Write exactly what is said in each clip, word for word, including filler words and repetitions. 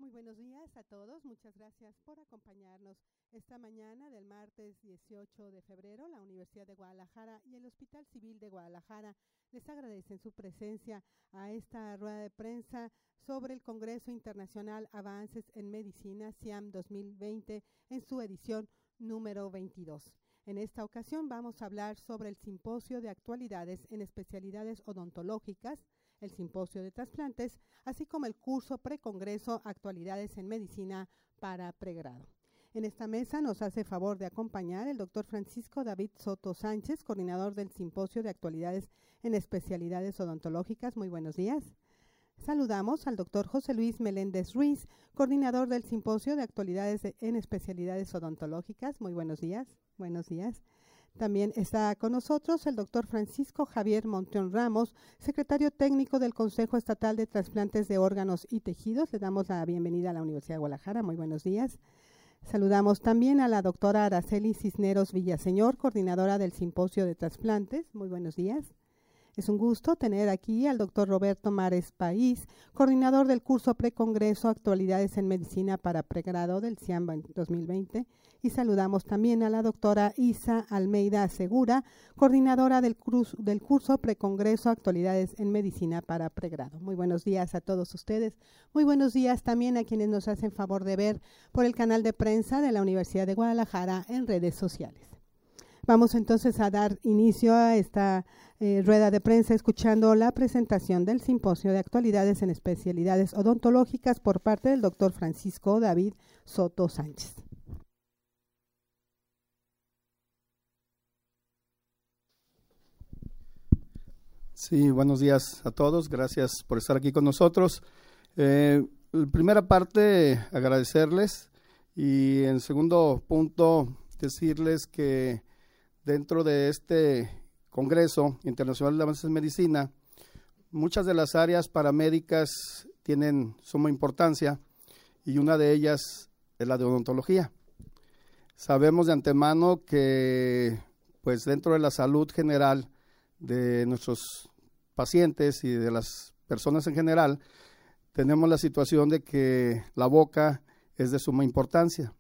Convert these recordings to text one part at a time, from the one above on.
Muy buenos días a todos. Muchas gracias por acompañarnos esta mañana del martes dieciocho de febrero. La Universidad de Guadalajara y el Hospital Civil de Guadalajara les agradecen su presencia a esta rueda de prensa sobre el Congreso Internacional Avances en Medicina CIAM dos mil veinte en su edición número veintidós. En esta ocasión vamos a hablar sobre el Simposio de Actualidades en Especialidades Odontológicas, el Simposio de Trasplantes, así como el curso Precongreso Actualidades en Medicina para Pregrado. En esta mesa nos hace favor de acompañar el doctor Francisco David Soto Sánchez, coordinador del Simposio de Actualidades en Especialidades Odontológicas. Muy buenos días. Saludamos al doctor José Luis Meléndez Ruiz, coordinador del Simposio de Actualidades de, en Especialidades Odontológicas. Muy buenos días. Buenos días. También está con nosotros el doctor Francisco Javier Monteón Ramos, secretario técnico del Consejo Estatal de Trasplantes de Órganos y Tejidos. Le damos la bienvenida a la Universidad de Guadalajara. Muy buenos días. Saludamos también a la doctora Araceli Cisneros Villaseñor, coordinadora del Simposio de Trasplantes. Muy buenos días. Es un gusto tener aquí al doctor Roberto Mares País, coordinador del curso Precongreso Actualidades en Medicina para Pregrado del CIAM dos mil veinte. Y saludamos también a la doctora Isa Almeida Segura, coordinadora del, curso, del curso Precongreso Actualidades en Medicina para Pregrado. Muy buenos días a todos ustedes. Muy buenos días también a quienes nos hacen favor de ver por el canal de prensa de la Universidad de Guadalajara en redes sociales. Vamos entonces a dar inicio a esta eh, rueda de prensa escuchando la presentación del Simposio de Actualidades en Especialidades Odontológicas por parte del doctor Francisco David Soto Sánchez. Sí, buenos días a todos. Gracias por estar aquí con nosotros. Eh, en primera parte, agradecerles y en segundo punto, decirles que dentro de este Congreso Internacional de Avances en Medicina, muchas de las áreas paramédicas tienen suma importancia y una de ellas es la de odontología. Sabemos de antemano que pues dentro de la salud general de nuestros pacientes y de las personas en general, tenemos la situación de que la boca es de suma importancia.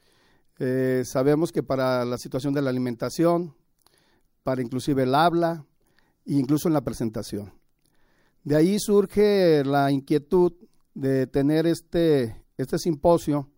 Eh, sabemos que para la situación de la alimentación, para inclusive el habla e incluso en la presentación. De ahí surge la inquietud de tener este, este simposio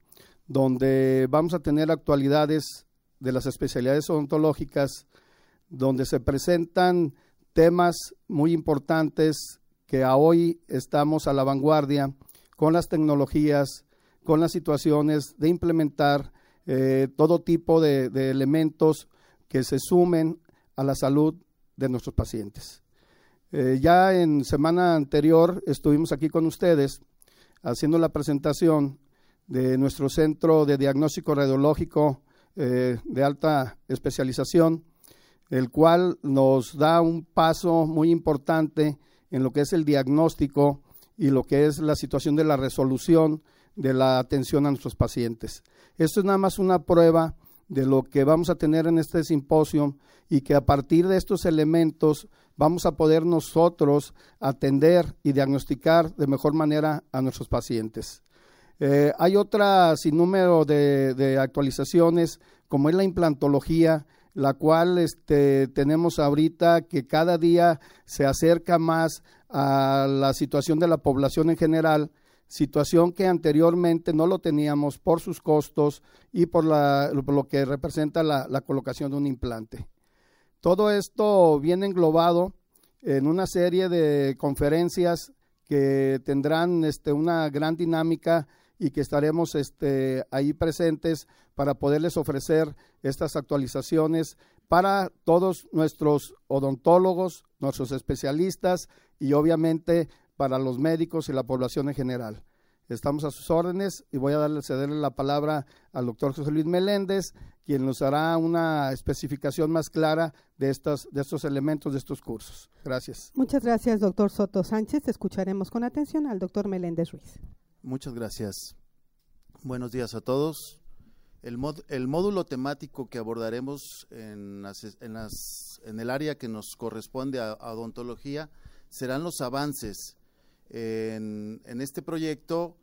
donde vamos a tener actualidades de las especialidades odontológicas, donde se presentan temas muy importantes que a hoy estamos a la vanguardia con las tecnologías, con las situaciones de implementar eh, todo tipo de, de elementos que se sumen a la salud de nuestros pacientes. Eh, ya en semana anterior estuvimos aquí con ustedes haciendo la presentación de nuestro centro de diagnóstico radiológico eh, de alta especialización, el cual nos da un paso muy importante en lo que es el diagnóstico y lo que es la situación de la resolución de la atención a nuestros pacientes. Esto es nada más una prueba de lo que vamos a tener en este simposio y que a partir de estos elementos vamos a poder nosotros atender y diagnosticar de mejor manera a nuestros pacientes. Eh, hay otra sinnúmero de, de actualizaciones, como es la implantología, la cual este, tenemos ahorita que cada día se acerca más a la situación de la población en general, situación que anteriormente no lo teníamos por sus costos y por, la, por lo que representa la, la colocación de un implante. Todo esto viene englobado en una serie de conferencias que tendrán este, una gran dinámica y que estaremos este, ahí presentes para poderles ofrecer estas actualizaciones para todos nuestros odontólogos, nuestros especialistas y obviamente para los médicos y la población en general. Estamos a sus órdenes y voy a darle, cederle la palabra al doctor José Luis Meléndez, quien nos hará una especificación más clara de estos, de estos elementos de estos cursos. Gracias. Muchas gracias, doctor Soto Sánchez. Escucharemos con atención al doctor Meléndez Ruiz. Muchas gracias. Buenos días a todos. El, mod, el módulo temático que abordaremos en, las, en, las, en el área que nos corresponde a, a odontología serán los avances. En, en este proyecto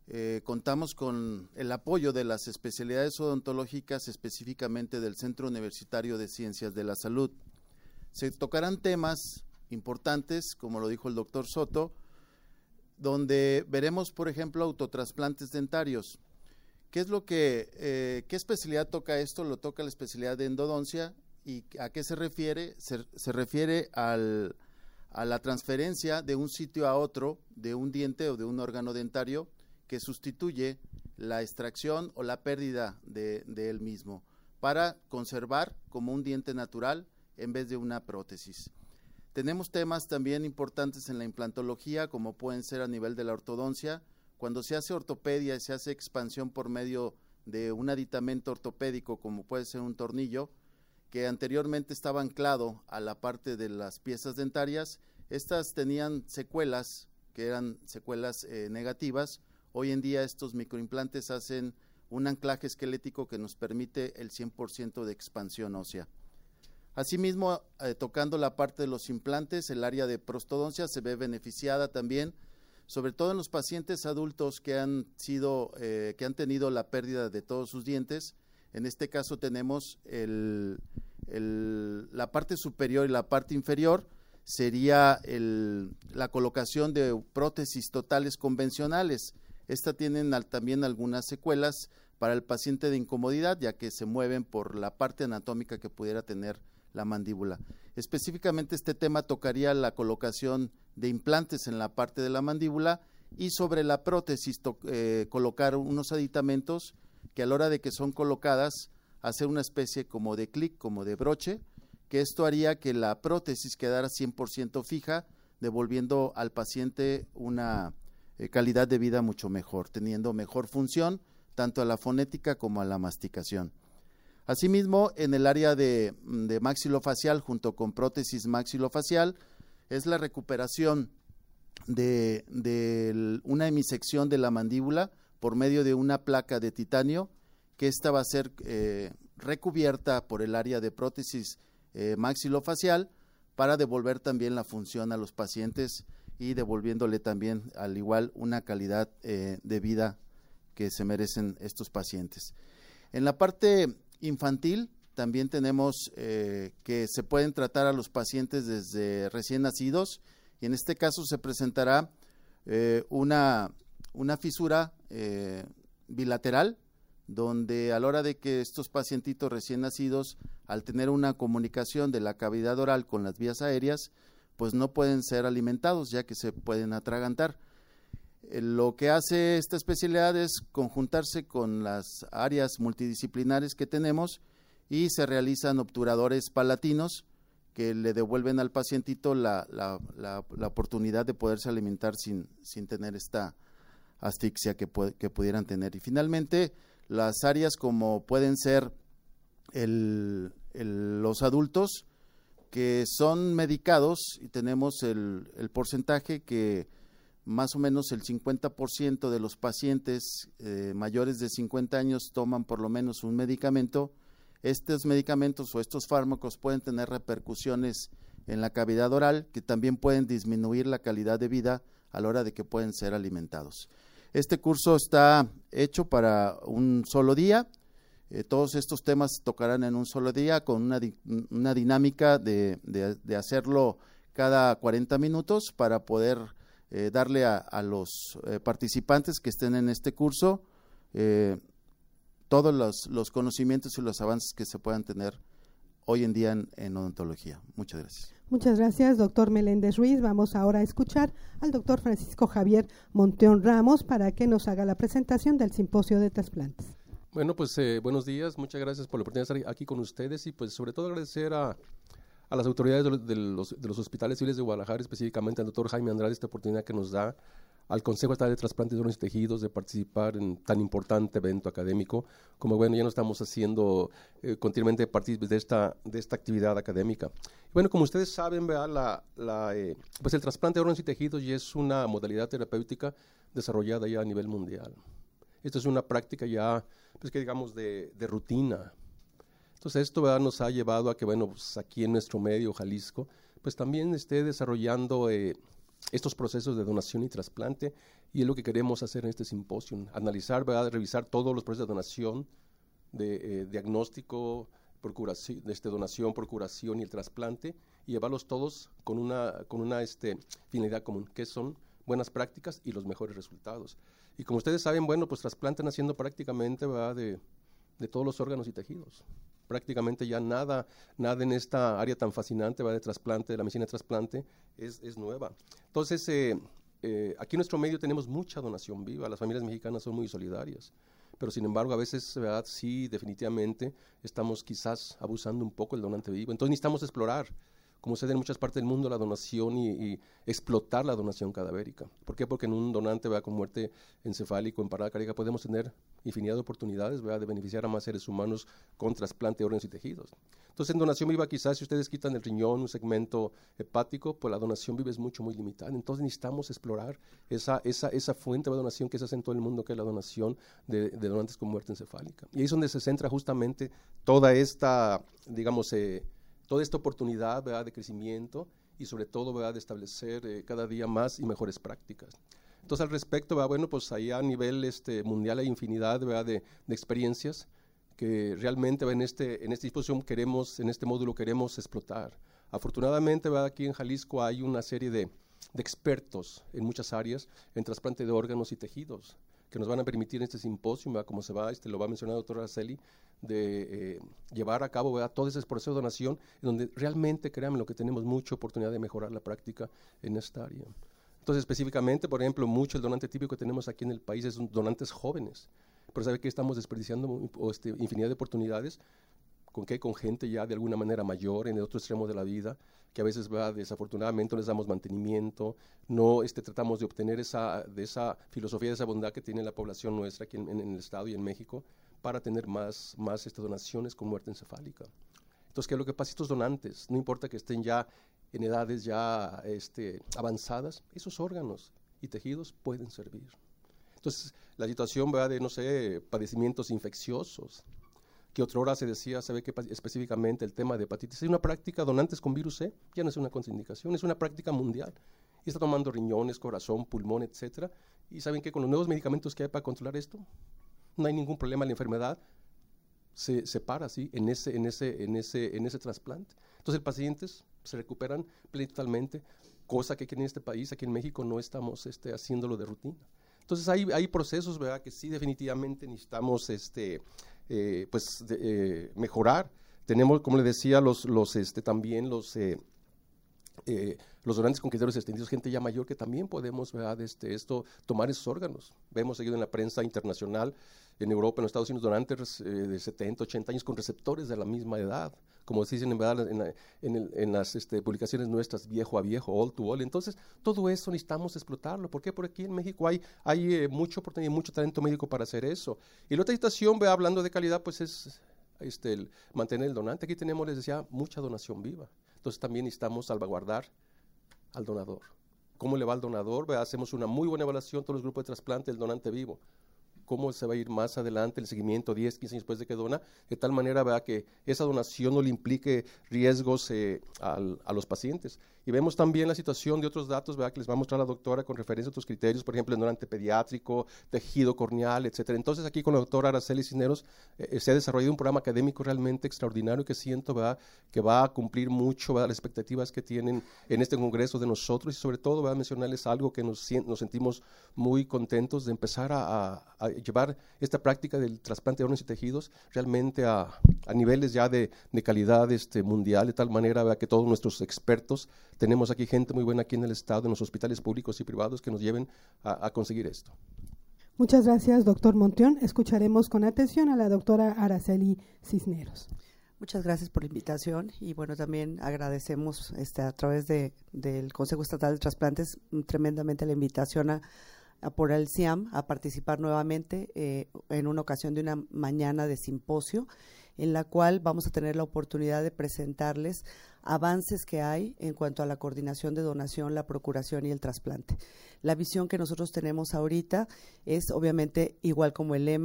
eh, contamos con el apoyo de las especialidades odontológicas, específicamente del Centro Universitario de Ciencias de la Salud. Se tocarán temas importantes, como lo dijo el doctor Soto, donde veremos, por ejemplo, autotrasplantes dentarios. ¿Qué es lo que, eh, qué especialidad toca esto? Lo toca la especialidad de endodoncia. ¿Y a qué se refiere? Se, se refiere al, a la transferencia de un sitio a otro de un diente o de un órgano dentario que sustituye la extracción o la pérdida de, de él mismo para conservar como un diente natural en vez de una prótesis. Tenemos temas también importantes en la implantología, como pueden ser a nivel de la ortodoncia. Cuando se hace ortopedia y se hace expansión por medio de un aditamento ortopédico, como puede ser un tornillo, que anteriormente estaba anclado a la parte de las piezas dentarias, estas tenían secuelas, que eran secuelas eh, negativas. Hoy en día estos microimplantes hacen un anclaje esquelético que nos permite el cien por ciento de expansión ósea. Asimismo, eh, tocando la parte de los implantes, el área de prostodoncia se ve beneficiada también, sobre todo en los pacientes adultos que han sido, eh, que han tenido la pérdida de todos sus dientes. En este caso tenemos el, el, la parte superior y la parte inferior, sería el, la colocación de prótesis totales convencionales. Estas tienen al, también algunas secuelas para el paciente de incomodidad, ya que se mueven por la parte anatómica que pudiera tener la mandíbula. Específicamente este tema tocaría la colocación de implantes en la parte de la mandíbula y sobre la prótesis eh, colocar unos aditamentos que a la hora de que son colocadas hacer una especie como de clic, como de broche, que esto haría que la prótesis quedara cien por ciento fija, devolviendo al paciente una eh, calidad de vida mucho mejor, teniendo mejor función tanto a la fonética como a la masticación. Asimismo, en el área de, de maxilofacial, junto con prótesis maxilofacial, es la recuperación de, de una hemisección de la mandíbula por medio de una placa de titanio, que esta va a ser eh, recubierta por el área de prótesis eh, maxilofacial para devolver también la función a los pacientes y devolviéndole también al igual una calidad eh, de vida que se merecen estos pacientes. En la parte infantil también tenemos eh, que se pueden tratar a los pacientes desde recién nacidos y en este caso se presentará eh, una, una fisura eh, bilateral, donde a la hora de que estos pacientitos recién nacidos, al tener una comunicación de la cavidad oral con las vías aéreas, pues no pueden ser alimentados ya que se pueden atragantar. Eh, lo que hace esta especialidad es conjuntarse con las áreas multidisciplinares que tenemos y se realizan obturadores palatinos que le devuelven al pacientito la, la, la, la oportunidad de poderse alimentar sin, sin tener esta asfixia que, pu que pudieran tener. Y finalmente, las áreas como pueden ser el, el, los adultos que son medicados y tenemos el, el porcentaje que más o menos el cincuenta por ciento de los pacientes eh, mayores de cincuenta años toman por lo menos un medicamento. Estos medicamentos o estos fármacos pueden tener repercusiones en la cavidad oral que también pueden disminuir la calidad de vida a la hora de que pueden ser alimentados. Este curso está hecho para un solo día, eh, todos estos temas se tocarán en un solo día con una, di una dinámica de, de, de hacerlo cada cuarenta minutos para poder eh, darle a, a los eh, participantes que estén en este curso eh, todos los, los conocimientos y los avances que se puedan tener hoy en día en, en odontología. Muchas gracias. Muchas gracias, doctor Meléndez Ruiz. Vamos ahora a escuchar al doctor Francisco Javier Monteón Ramos para que nos haga la presentación del simposio de trasplantes. Bueno, pues eh, buenos días, muchas gracias por la oportunidad de estar aquí con ustedes y pues sobre todo agradecer a, a las autoridades de los, de, los, de los hospitales civiles de Guadalajara, específicamente al doctor Jaime Andrade, esta oportunidad que nos da al Consejo Estatal de Trasplantes de Órganos y Tejidos de participar en tan importante evento académico, como bueno, ya nos estamos haciendo eh, continuamente partícipes de esta, de esta actividad académica. Bueno, como ustedes saben, ¿verdad? La, la, eh, pues el trasplante de órganos y tejidos ya es una modalidad terapéutica desarrollada ya a nivel mundial. Esto es una práctica ya, pues que digamos, de, de rutina. Entonces esto, ¿verdad?, nos ha llevado a que, bueno, pues aquí en nuestro medio, Jalisco, pues también esté desarrollando eh, estos procesos de donación y trasplante, y es lo que queremos hacer en este simposio, analizar, ¿verdad? Revisar todos los procesos de donación, de eh, diagnóstico, procuración, este, donación, procuración y el trasplante, y llevarlos todos con una, con una este, finalidad común, que son buenas prácticas y los mejores resultados. Y como ustedes saben, bueno, pues trasplantan haciendo prácticamente, ¿verdad? De, de todos los órganos y tejidos. Prácticamente ya nada, nada en esta área tan fascinante, ¿verdad? De trasplante, de la medicina de trasplante, es, es nueva. Entonces, eh, eh, aquí en nuestro medio tenemos mucha donación viva, las familias mexicanas son muy solidarias, pero sin embargo a veces, ¿verdad? Sí, definitivamente estamos quizás abusando un poco del donante vivo. Entonces necesitamos explorar, como sucede en muchas partes del mundo, la donación y, y explotar la donación cadavérica. ¿Por qué? Porque en un donante, ¿verdad? Con muerte encefálica o en parada cardíaca podemos tener infinidad de oportunidades, ¿verdad? De beneficiar a más seres humanos con trasplante de órganos y tejidos. Entonces, en donación viva, quizás si ustedes quitan el riñón, un segmento hepático, pues la donación viva es mucho, muy limitada. Entonces necesitamos explorar esa, esa, esa fuente de donación que se hace en todo el mundo, que es la donación de, de donantes con muerte encefálica. Y ahí es donde se centra justamente toda esta, digamos, eh, toda esta oportunidad, ¿verdad? De crecimiento y sobre todo, ¿verdad? De establecer eh, cada día más y mejores prácticas. Entonces, al respecto, ¿verdad? Bueno, pues ahí a nivel este, mundial hay infinidad, ¿verdad? De, de experiencias que realmente, ¿verdad? en este en esta disposición queremos, en este módulo queremos explotar. Afortunadamente, ¿verdad? Aquí en Jalisco hay una serie de, de expertos en muchas áreas en trasplante de órganos y tejidos que nos van a permitir en este simposio, ¿verdad? Como se va, este, lo va a mencionar el doctor Araceli, de eh, llevar a cabo, ¿verdad? Todo ese proceso de donación, en donde realmente, créanme, lo que tenemos mucha oportunidad de mejorar la práctica en esta área. Entonces, específicamente, por ejemplo, mucho el donante típico que tenemos aquí en el país es un, donantes jóvenes, pero sabe que estamos desperdiciando o, este, infinidad de oportunidades. ¿Con qué? Con gente ya de alguna manera mayor, en el otro extremo de la vida, que a veces, ¿verdad? Desafortunadamente no les damos mantenimiento, no este, tratamos de obtener esa, de esa filosofía, de esa bondad que tiene la población nuestra aquí en, en el Estado y en México, para tener más, más estas donaciones con muerte encefálica. Entonces, ¿qué es lo que pasa? Estos donantes, no importa que estén ya en edades ya este, avanzadas, esos órganos y tejidos pueden servir. Entonces, la situación, ¿verdad? De, no sé, padecimientos infecciosos, que otra hora se decía, se ve que específicamente el tema de hepatitis, hay una práctica, donantes con virus C, ya no es una contraindicación, es una práctica mundial. Y está tomando riñones, corazón, pulmón, etcétera. Y saben que con los nuevos medicamentos que hay para controlar esto, no hay ningún problema, la enfermedad se, se para así en ese, en ese, en ese, en ese trasplante. Entonces, los pacientes se recuperan totalmente, cosa que aquí en este país, aquí en México, no estamos este, haciéndolo de rutina. Entonces, hay, hay procesos, ¿verdad?, que sí definitivamente necesitamos este, eh, pues, de, eh, mejorar. Tenemos, como le decía, los, los, este, también los, eh, eh, los donantes con criterios extendidos, gente ya mayor que también podemos, ¿verdad?, este, esto, tomar esos órganos. Vemos seguido en la prensa internacional, en Europa, en los Estados Unidos, donantes eh, de setenta, ochenta años con receptores de la misma edad, como se dicen en, verdad, en, en, el, en las este, publicaciones nuestras, viejo a viejo, old to old. Entonces, todo eso necesitamos explotarlo. ¿Por qué? Porque aquí en México hay, hay eh, mucha oportunidad y mucho talento médico para hacer eso. Y la otra situación, ve, hablando de calidad, pues es este, el mantener el donante. Aquí tenemos, les decía, mucha donación viva. Entonces, también necesitamos salvaguardar al donador. ¿Cómo le va al donador? Ve, hacemos una muy buena evaluación, todos los grupos de trasplante del donante vivo. Cómo se va a ir más adelante el seguimiento diez, quince años después de que dona, de tal manera, ¿verdad?, que esa donación no le implique riesgos eh, al, a los pacientes. Y vemos también la situación de otros datos, ¿verdad?, que les va a mostrar la doctora con referencia a otros criterios, por ejemplo, el donante pediátrico, tejido corneal, etcétera. Entonces, aquí con la doctora Araceli Cisneros eh, se ha desarrollado un programa académico realmente extraordinario que siento, ¿verdad?, que va a cumplir mucho, ¿verdad?, las expectativas que tienen en este congreso de nosotros y sobre todo, ¿verdad?, mencionarles algo que nos, nos sentimos muy contentos de empezar a, a, a llevar esta práctica del trasplante de órganos y tejidos realmente a, a niveles ya de, de calidad este, mundial, de tal manera, ¿verdad?, que todos nuestros expertos, tenemos aquí gente muy buena aquí en el Estado, en los hospitales públicos y privados que nos lleven a, a conseguir esto. Muchas gracias, doctor Montión. Escucharemos con atención a la doctora Araceli Cisneros. Muchas gracias por la invitación y bueno, también agradecemos este, a través de, del Consejo Estatal de Trasplantes tremendamente la invitación a A por el C I A M a participar nuevamente eh, en una ocasión de una mañana de simposio en la cual vamos a tener la oportunidad de presentarles avances que hay en cuanto a la coordinación de donación, la procuración y el trasplante. La visión que nosotros tenemos ahorita es obviamente igual como el lema,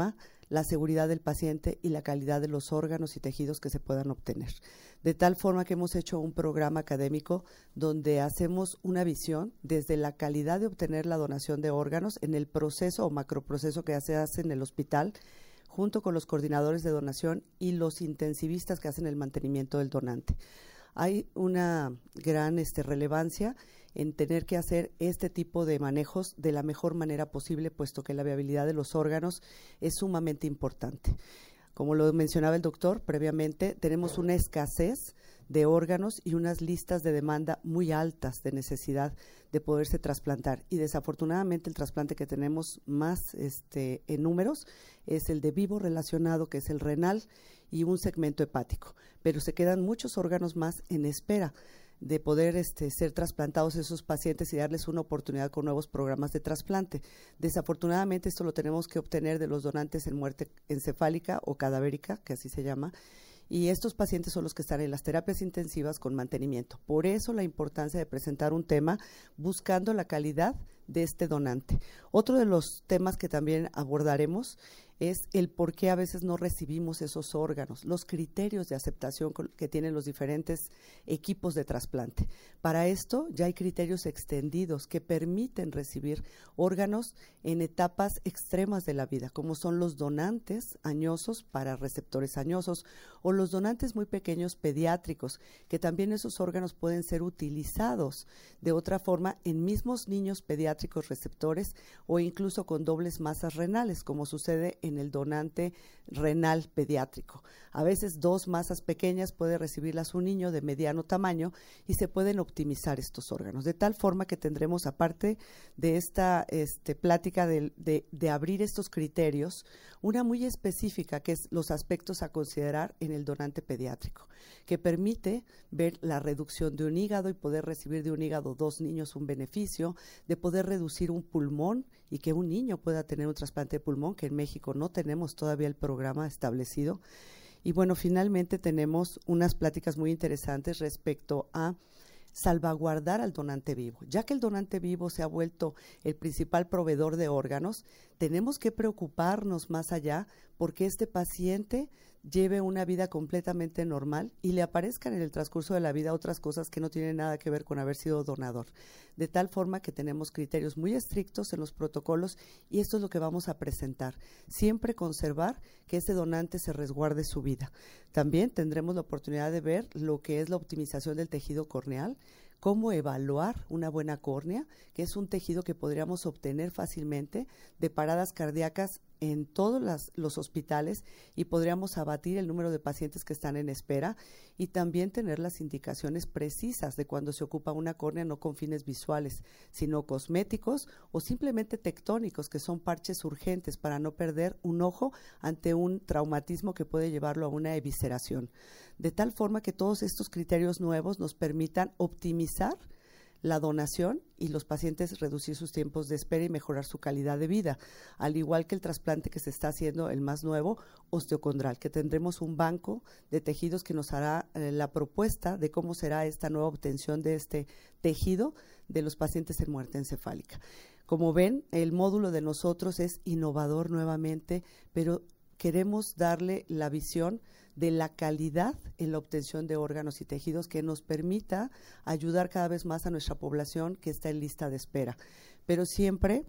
la seguridad del paciente y la calidad de los órganos y tejidos que se puedan obtener. De tal forma que hemos hecho un programa académico donde hacemos una visión desde la calidad de obtener la donación de órganos en el proceso o macroproceso que se hace en el hospital, junto con los coordinadores de donación y los intensivistas que hacen el mantenimiento del donante. Hay una gran este, relevancia en tener que hacer este tipo de manejos de la mejor manera posible, puesto que la viabilidad de los órganos es sumamente importante. Como lo mencionaba el doctor previamente, tenemos una escasez de órganos y unas listas de demanda muy altas de necesidad de poderse trasplantar. Y desafortunadamente el trasplante que tenemos más este, en números es el de vivo relacionado, que es el renal y un segmento hepático. Pero se quedan muchos órganos más en espera de poder este, ser trasplantados esos pacientes y darles una oportunidad con nuevos programas de trasplante. Desafortunadamente esto lo tenemos que obtener de los donantes en muerte encefálica o cadavérica, que así se llama, y estos pacientes son los que están en las terapias intensivas con mantenimiento. Por eso la importancia de presentar un tema buscando la calidad de este donante. Otro de los temas que también abordaremos es el por qué a veces no recibimos esos órganos, los criterios de aceptación que tienen los diferentes equipos de trasplante. Para esto ya hay criterios extendidos que permiten recibir órganos en etapas extremas de la vida, como son los donantes añosos para receptores añosos o los donantes muy pequeños pediátricos, que también esos órganos pueden ser utilizados de otra forma en mismos niños pediátricos receptores o incluso con dobles masas renales, como sucede en en el donante renal pediátrico. A veces dos masas pequeñas puede recibirlas un niño de mediano tamaño y se pueden optimizar estos órganos, de tal forma que tendremos, aparte de esta este, plática de, de, de abrir estos criterios, una muy específica que es los aspectos a considerar en el donante pediátrico, que permite ver la reducción de un hígado y poder recibir de un hígado dos niños un beneficio, de poder reducir un pulmón y que un niño pueda tener un trasplante de pulmón, que en México no tenemos todavía el programa establecido. Y bueno, finalmente tenemos unas pláticas muy interesantes respecto a salvaguardar al donante vivo. Ya que el donante vivo se ha vuelto el principal proveedor de órganos, tenemos que preocuparnos más allá porque este paciente lleve una vida completamente normal y le aparezcan en el transcurso de la vida otras cosas que no tienen nada que ver con haber sido donador. De tal forma que tenemos criterios muy estrictos en los protocolos y esto es lo que vamos a presentar. Siempre conservar que ese donante se resguarde su vida. También tendremos la oportunidad de ver lo que es la optimización del tejido corneal, cómo evaluar una buena córnea, que es un tejido que podríamos obtener fácilmente de paradas cardíacas en todos las, los hospitales y podríamos abatir el número de pacientes que están en espera y también tener las indicaciones precisas de cuando se ocupa una córnea no con fines visuales, sino cosméticos o simplemente tectónicos, que son parches urgentes para no perder un ojo ante un traumatismo que puede llevarlo a una evisceración. De tal forma que todos estos criterios nuevos nos permitan optimizar la donación y los pacientes reducir sus tiempos de espera y mejorar su calidad de vida, al igual que el trasplante que se está haciendo, el más nuevo, osteocondral, que tendremos un banco de tejidos que nos hará eh, la propuesta de cómo será esta nueva obtención de este tejido de los pacientes en muerte encefálica. Como ven, el módulo de nosotros es innovador nuevamente, pero queremos darle la visión de la calidad en la obtención de órganos y tejidos que nos permita ayudar cada vez más a nuestra población que está en lista de espera, pero siempre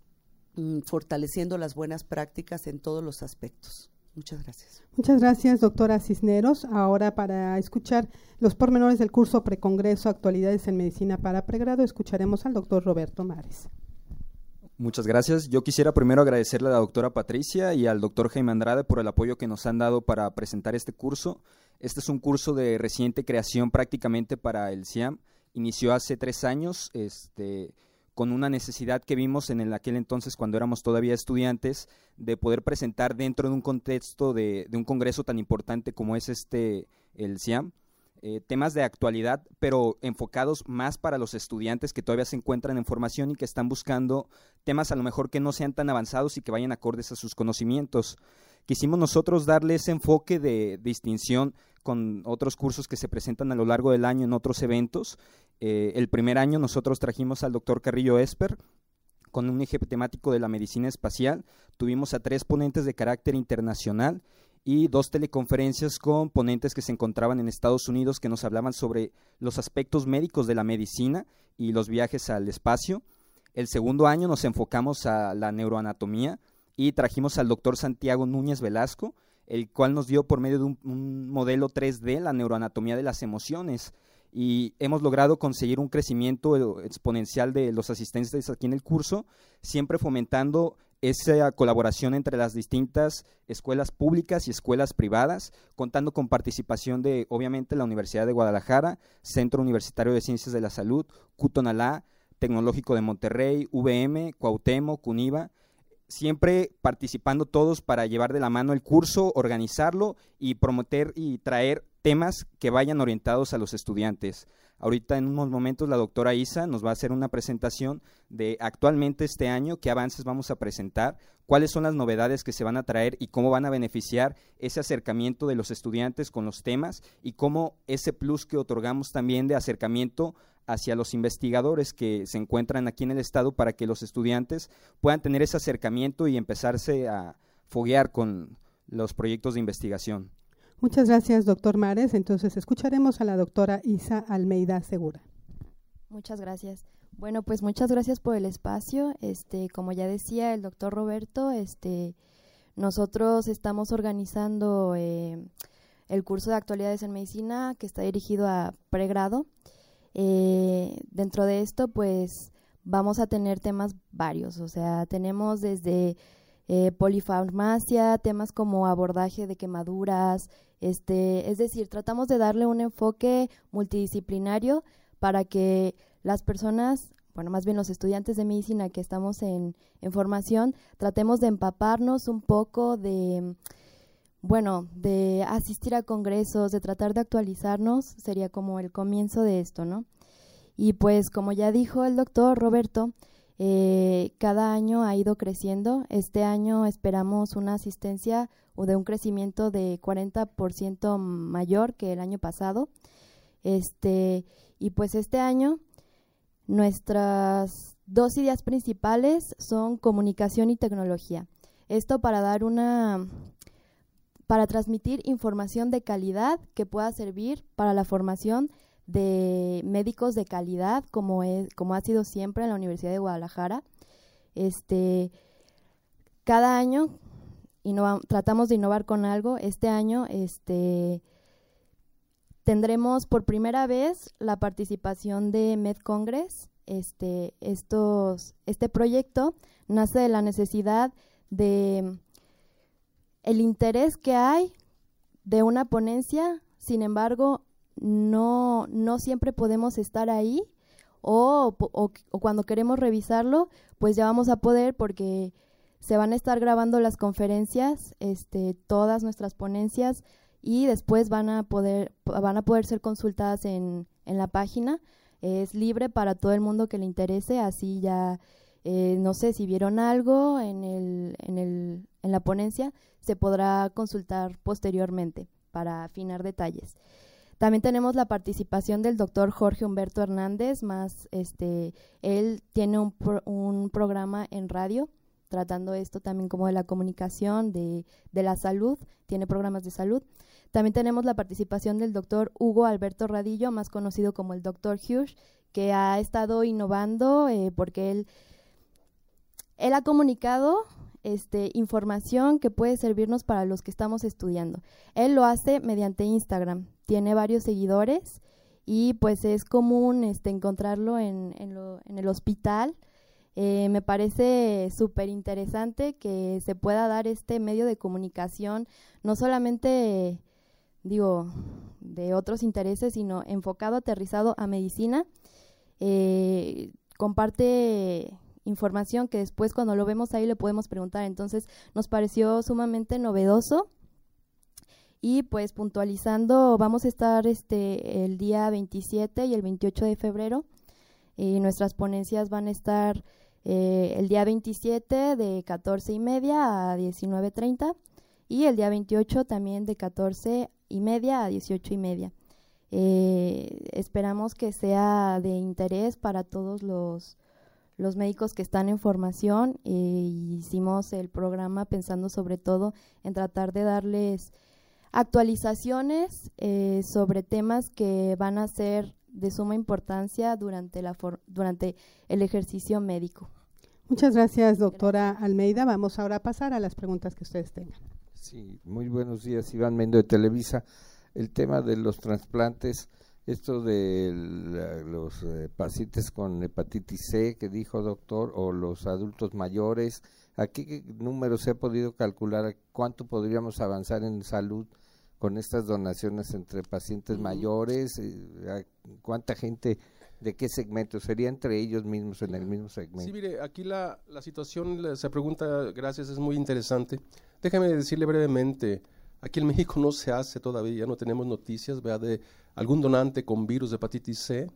mmm, fortaleciendo las buenas prácticas en todos los aspectos. Muchas gracias. Muchas gracias, doctora Cisneros. Ahora, para escuchar los pormenores del curso Precongreso Actualidades en Medicina para Pregrado, escucharemos al doctor Roberto Mares. Muchas gracias. Yo quisiera primero agradecerle a la doctora Patricia y al doctor Jaime Andrade por el apoyo que nos han dado para presentar este curso. Este es un curso de reciente creación prácticamente para el C I A M. Inició hace tres años este, con una necesidad que vimos en el, aquel entonces cuando éramos todavía estudiantes de poder presentar dentro de un contexto de, de un congreso tan importante como es este el C I A M. Eh, temas de actualidad, pero enfocados más para los estudiantes que todavía se encuentran en formación y que están buscando temas a lo mejor que no sean tan avanzados y que vayan acordes a sus conocimientos. Quisimos nosotros darle ese enfoque de, de distinción con otros cursos que se presentan a lo largo del año en otros eventos. Eh, el primer año nosotros trajimos al doctor Carrillo Esper con un eje temático de la medicina espacial. Tuvimos a tres ponentes de carácter internacional y dos teleconferencias con ponentes que se encontraban en Estados Unidos que nos hablaban sobre los aspectos médicos de la medicina y los viajes al espacio. El segundo año nos enfocamos a la neuroanatomía y trajimos al doctor Santiago Núñez Velasco, el cual nos dio por medio de un, un modelo tres D la neuroanatomía de las emociones, y hemos logrado conseguir un crecimiento exponencial de los asistentes aquí en el curso, siempre fomentando esa colaboración entre las distintas escuelas públicas y escuelas privadas, contando con participación de, obviamente, la Universidad de Guadalajara, Centro Universitario de Ciencias de la Salud, CUTONALA, Tecnológico de Monterrey, V M, Cuauhtémoc, CUNIVA, siempre participando todos para llevar de la mano el curso, organizarlo y promover y traer temas que vayan orientados a los estudiantes. Ahorita en unos momentos la doctora Isa nos va a hacer una presentación de actualmente este año, qué avances vamos a presentar, cuáles son las novedades que se van a traer y cómo van a beneficiar ese acercamiento de los estudiantes con los temas y cómo ese plus que otorgamos también de acercamiento hacia los investigadores que se encuentran aquí en el estado para que los estudiantes puedan tener ese acercamiento y empezarse a foguear con los proyectos de investigación. Muchas gracias, doctor Mares. Entonces escucharemos a la doctora Isa Almeida Segura. Muchas gracias. Bueno, pues muchas gracias por el espacio. Este, como ya decía el doctor Roberto, este, nosotros estamos organizando eh, el curso de actualidades en medicina que está dirigido a pregrado. Eh, dentro de esto, pues vamos a tener temas varios, o sea, tenemos desde eh, polifarmacia, temas como abordaje de quemaduras, este, es decir, tratamos de darle un enfoque multidisciplinario para que las personas, bueno, más bien los estudiantes de medicina que estamos en, en formación, tratemos de empaparnos un poco de, bueno, de asistir a congresos, de tratar de actualizarnos, sería como el comienzo de esto, ¿no? Y pues como ya dijo el doctor Roberto, eh, cada año ha ido creciendo. Este año esperamos una asistencia o de un crecimiento de cuarenta por ciento mayor que el año pasado. Este, y pues este año nuestras dos ideas principales son comunicación y tecnología. Esto para dar una, para transmitir información de calidad que pueda servir para la formación de médicos de calidad, como es, como ha sido siempre en la Universidad de Guadalajara. Este, cada año innova, tratamos de innovar con algo. Este año, este, tendremos por primera vez la participación de MedCongress. Este, estos, este proyecto nace de la necesidad de el interés que hay de una ponencia, sin embargo, no, no siempre podemos estar ahí o, o, o cuando queremos revisarlo, pues ya vamos a poder porque se van a estar grabando las conferencias, este, todas nuestras ponencias y después van a poder, van a poder ser consultadas en, en la página. Es libre para todo el mundo que le interese, así ya, eh, no sé, si vieron algo en, el, en, el, en la ponencia, se podrá consultar posteriormente para afinar detalles. También tenemos la participación del doctor Jorge Humberto Hernández, más este, él tiene un, pro, un programa en radio, tratando esto también como de la comunicación, de, de la salud, tiene programas de salud. También tenemos la participación del doctor Hugo Alberto Radillo, más conocido como el doctor Hughes, que ha estado innovando eh, porque él, él ha comunicado este, información que puede servirnos para los que estamos estudiando. Él lo hace mediante Instagram, tiene varios seguidores y pues es común este, encontrarlo en, en, lo, en el hospital. Eh, me parece súper interesante que se pueda dar este medio de comunicación, no solamente, digo, de otros intereses, sino enfocado, aterrizado a medicina. Eh, comparte información que después cuando lo vemos ahí le podemos preguntar, entonces nos pareció sumamente novedoso. Y pues puntualizando, vamos a estar este el día veintisiete y el veintiocho de febrero, y nuestras ponencias van a estar eh, el día veintisiete de catorce y media a diecinueve treinta y el día veintiocho también de catorce y media a dieciocho y media. Eh, esperamos que sea de interés para todos los, los médicos que están en formación, eh, hicimos el programa pensando sobre todo en tratar de darles actualizaciones eh, sobre temas que van a ser de suma importancia durante, la for- durante el ejercicio médico. Muchas gracias, doctora Almeida. Vamos ahora a pasar a las preguntas que ustedes tengan. Sí, muy buenos días, Iván Mendo de Televisa. El tema de los trasplantes, esto de la, los eh, pacientes con hepatitis C que dijo doctor, o los adultos mayores, ¿a qué número se ha podido calcular cuánto podríamos avanzar en salud con estas donaciones entre pacientes uh-huh. mayores? Eh, ¿Cuánta gente, de qué segmento? ¿Sería entre ellos mismos en el mismo segmento? Sí, mire, aquí la, la situación, la, se pregunta, gracias, es muy interesante. Déjame decirle brevemente, aquí en México no se hace todavía, no tenemos noticias, ¿verdad?, de algún donante con virus de hepatitis C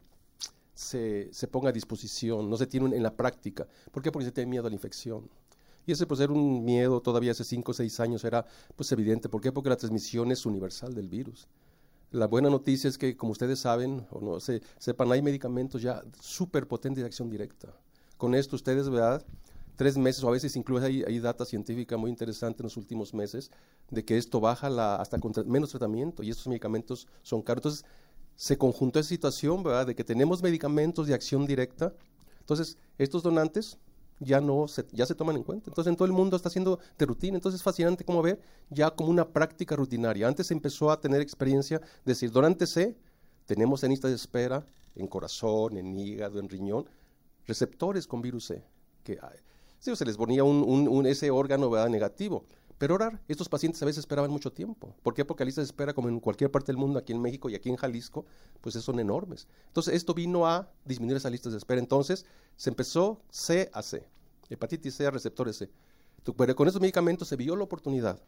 se, se ponga a disposición, no se tiene en la práctica. ¿Por qué? Porque se tiene miedo a la infección. Y ese pues era un miedo todavía hace cinco o seis años, era pues evidente. ¿Por qué? Porque la transmisión es universal del virus. La buena noticia es que, como ustedes saben, o no se, sepan, hay medicamentos ya súper potentes de acción directa. Con esto ustedes, ¿verdad?, tres meses, o a veces incluso hay, hay data científica muy interesante en los últimos meses, de que esto baja la, hasta con tra- menos tratamiento, y estos medicamentos son caros. Entonces, se conjuntó esa situación, ¿verdad?, de que tenemos medicamentos de acción directa. Entonces, estos donantes ya no se, ya se toman en cuenta. Entonces, en todo el mundo está haciendo de rutina. Entonces, es fascinante como ver ya como una práctica rutinaria. Antes se empezó a tener experiencia de decir, donante C, tenemos en lista de espera, en corazón, en hígado, en riñón, receptores con virus C, que sí, se les ponía un, un, un, ese órgano, ¿verdad?, negativo. Pero ahora, estos pacientes a veces esperaban mucho tiempo. ¿Por qué? Porque la lista de espera, como en cualquier parte del mundo, aquí en México y aquí en Jalisco, pues son enormes. Entonces, esto vino a disminuir esas listas de espera. Entonces, se empezó C a C, hepatitis C a receptores C. Pero con estos medicamentos se vio la oportunidad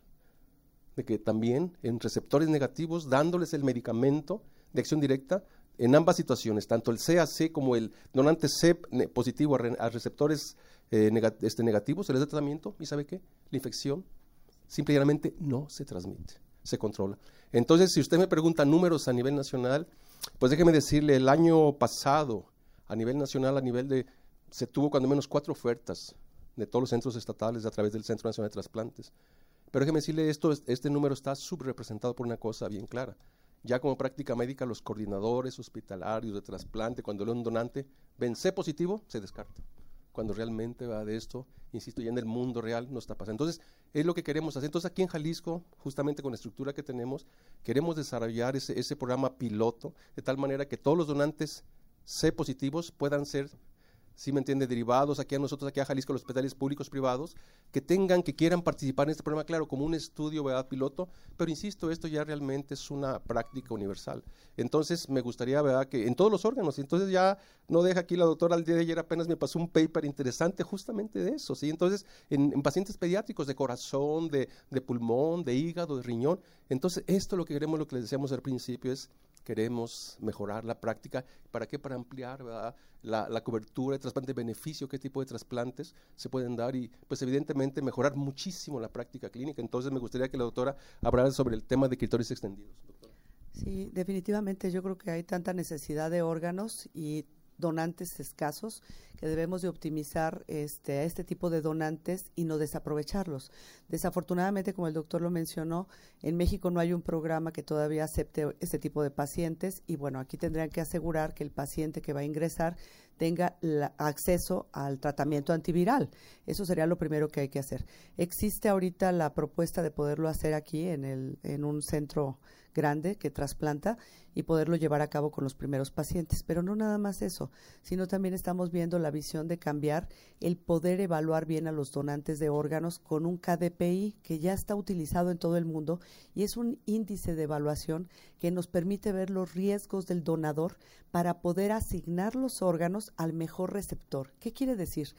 de que también en receptores negativos, dándoles el medicamento de acción directa, en ambas situaciones, tanto el C a C como el donante C positivo a, re, a receptores eh, neg este, negativos, se les da tratamiento, ¿y sabe qué? La infección simplemente no se transmite, se controla. Entonces, si usted me pregunta números a nivel nacional, pues déjeme decirle, el año pasado, a nivel nacional, a nivel de, se tuvo cuando menos cuatro ofertas de todos los centros estatales a través del Centro Nacional de Trasplantes. Pero déjeme decirle esto, este número está subrepresentado por una cosa bien clara. Ya como práctica médica, los coordinadores hospitalarios de trasplante, cuando leen un donante, ven C positivo, se descarta. Cuando realmente va de esto, insisto, ya en el mundo real no está pasando. Entonces, es lo que queremos hacer. Entonces, aquí en Jalisco, justamente con la estructura que tenemos, queremos desarrollar ese, ese programa piloto, de tal manera que todos los donantes C positivos puedan ser, ¿sí me entiende?, derivados aquí a nosotros, aquí a Jalisco, los hospitales públicos privados, que tengan, que quieran participar en este programa, claro, como un estudio, ¿verdad?, piloto, pero insisto, esto ya realmente es una práctica universal. Entonces, me gustaría, ¿verdad?, que en todos los órganos, entonces ya no deja aquí la doctora, al día de ayer apenas me pasó un paper interesante justamente de eso, ¿sí? Entonces, en, en pacientes pediátricos de corazón, de, de pulmón, de hígado, de riñón, entonces esto lo que queremos, lo que les decíamos al principio es, queremos mejorar la práctica. ¿Para qué? Para ampliar, ¿verdad?, la, la cobertura de trasplante, de beneficio, qué tipo de trasplantes se pueden dar y, pues, evidentemente, mejorar muchísimo la práctica clínica. Entonces, me gustaría que la doctora hablara sobre el tema de criterios extendidos. Doctora. Sí, definitivamente yo creo que hay tanta necesidad de órganos y donantes escasos que debemos de optimizar este, a este tipo de donantes y no desaprovecharlos. Desafortunadamente, como el doctor lo mencionó, en México no hay un programa que todavía acepte este tipo de pacientes y bueno, aquí tendrían que asegurar que el paciente que va a ingresar tenga la, acceso al tratamiento antiviral. Eso sería lo primero que hay que hacer. Existe ahorita la propuesta de poderlo hacer aquí en, el, en un centro grande que trasplanta y poderlo llevar a cabo con los primeros pacientes. Pero no nada más eso, sino también estamos viendo la visión de cambiar el poder evaluar bien a los donantes de órganos con un K D P I que ya está utilizado en todo el mundo y es un índice de evaluación que nos permite ver los riesgos del donador para poder asignar los órganos al mejor receptor. ¿Qué quiere decir?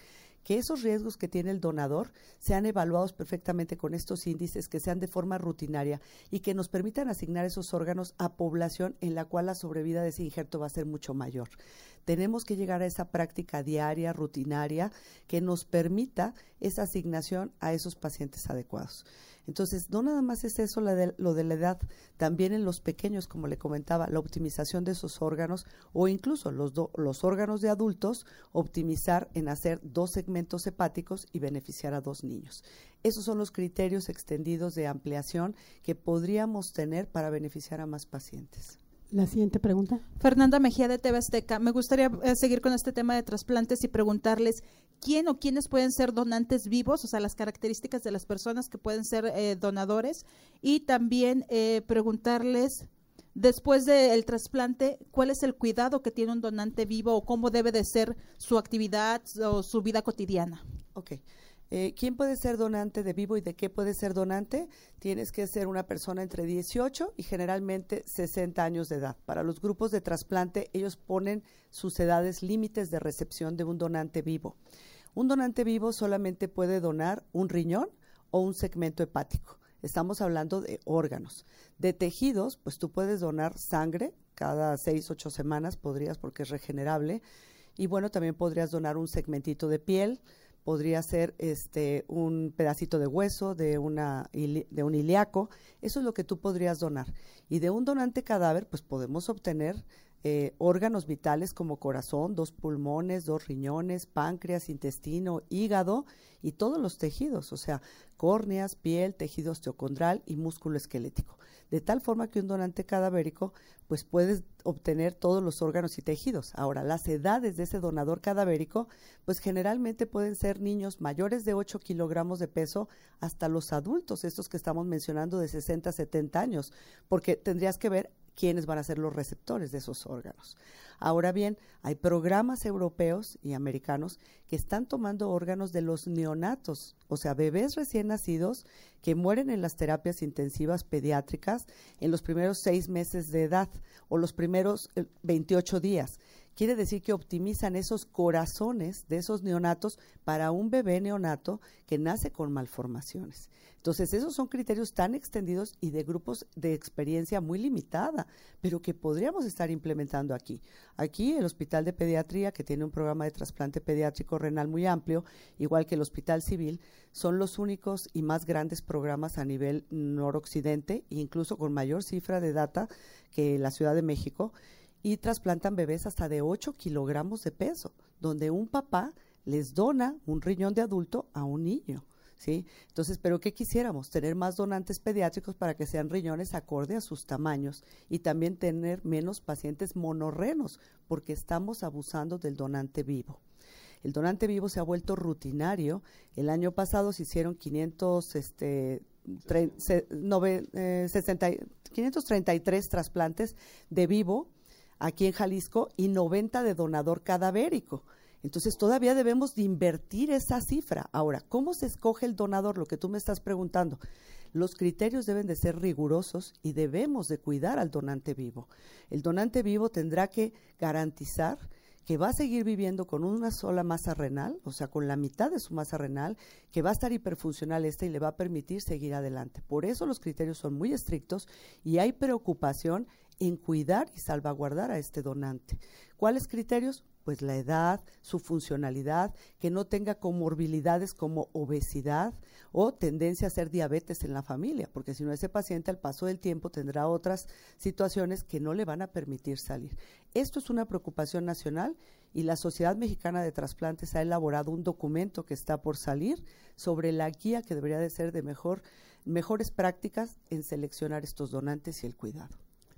que esos riesgos que tiene el donador sean evaluados perfectamente con estos índices, que sean de forma rutinaria y que nos permitan asignar esos órganos a población en la cual la sobrevida de ese injerto va a ser mucho mayor. Tenemos que llegar a esa práctica diaria, rutinaria, que nos permita esa asignación a esos pacientes adecuados. Entonces, no nada más es eso lo de, lo de la edad, también en los pequeños, como le comentaba, la optimización de esos órganos o incluso los, do, los órganos de adultos, optimizar en hacer dos segmentos hepáticos y beneficiar a dos niños. Esos son los criterios extendidos de ampliación que podríamos tener para beneficiar a más pacientes. La siguiente pregunta. Fernanda Mejía de T V Azteca. Me gustaría eh, seguir con este tema de trasplantes y preguntarles quién o quiénes pueden ser donantes vivos, o sea, las características de las personas que pueden ser eh, donadores, y también eh, preguntarles, después del trasplante, ¿cuál es el cuidado que tiene un donante vivo o cómo debe de ser su actividad o su vida cotidiana? Ok. Eh, ¿Quién puede ser donante de vivo y de qué puede ser donante? Tienes que ser una persona entre dieciocho y generalmente sesenta años de edad. Para los grupos de trasplante, ellos ponen sus edades límites de recepción de un donante vivo. Un donante vivo solamente puede donar un riñón o un segmento hepático. Estamos hablando de órganos. De tejidos, pues tú puedes donar sangre cada seis, ocho semanas, podrías porque es regenerable. Y bueno, también podrías donar un segmentito de piel, podría ser este un pedacito de hueso de una de un ilíaco. Eso es lo que tú podrías donar. Y de un donante cadáver, pues podemos obtener eh, órganos vitales como corazón, dos pulmones, dos riñones, páncreas, intestino, hígado y todos los tejidos, o sea, córneas, piel, tejido osteocondral y músculo esquelético. De tal forma que un donante cadavérico, pues puedes obtener todos los órganos y tejidos. Ahora, las edades de ese donador cadavérico, pues generalmente pueden ser niños mayores de ocho kilogramos de peso hasta los adultos, estos que estamos mencionando de sesenta, setenta años, porque tendrías que ver quiénes van a ser los receptores de esos órganos. Ahora bien, hay programas europeos y americanos que están tomando órganos de los neonatos, o sea, bebés recién nacidos que mueren en las terapias intensivas pediátricas en los primeros seis meses de edad o los primeros veintiocho días. Quiere decir que optimizan esos corazones de esos neonatos para un bebé neonato que nace con malformaciones. Entonces, esos son criterios tan extendidos y de grupos de experiencia muy limitada, pero que podríamos estar implementando aquí. Aquí el Hospital de Pediatría, que tiene un programa de trasplante pediátrico renal muy amplio, igual que el Hospital Civil, son los únicos y más grandes programas a nivel noroccidente, incluso con mayor cifra de data que la Ciudad de México, y trasplantan bebés hasta de ocho kilogramos de peso, donde un papá les dona un riñón de adulto a un niño. ¿Sí? Entonces, ¿pero qué quisiéramos? Tener más donantes pediátricos para que sean riñones acorde a sus tamaños y también tener menos pacientes monorrenos, porque estamos abusando del donante vivo. El donante vivo se ha vuelto rutinario. El año pasado se hicieron quinientos, este, tre, se, nove, eh, sesenta, quinientos treinta y tres trasplantes de vivo aquí en Jalisco y noventa de donador cadavérico. Entonces, todavía debemos de invertir esa cifra. Ahora, ¿cómo se escoge el donador? Lo que tú me estás preguntando. Los criterios deben de ser rigurosos y debemos de cuidar al donante vivo. El donante vivo tendrá que garantizar que va a seguir viviendo con una sola masa renal, o sea, con la mitad de su masa renal, que va a estar hiperfuncional esta y le va a permitir seguir adelante. Por eso los criterios son muy estrictos y hay preocupación en cuidar y salvaguardar a este donante. ¿Cuáles criterios? Pues la edad, su funcionalidad, que no tenga comorbilidades como obesidad o tendencia a hacer diabetes en la familia, porque si no, ese paciente al paso del tiempo tendrá otras situaciones que no le van a permitir salir. Esto es una preocupación nacional y la Sociedad Mexicana de Trasplantes ha elaborado un documento que está por salir sobre la guía que debería de ser de mejor, mejores prácticas en seleccionar estos donantes y el cuidado.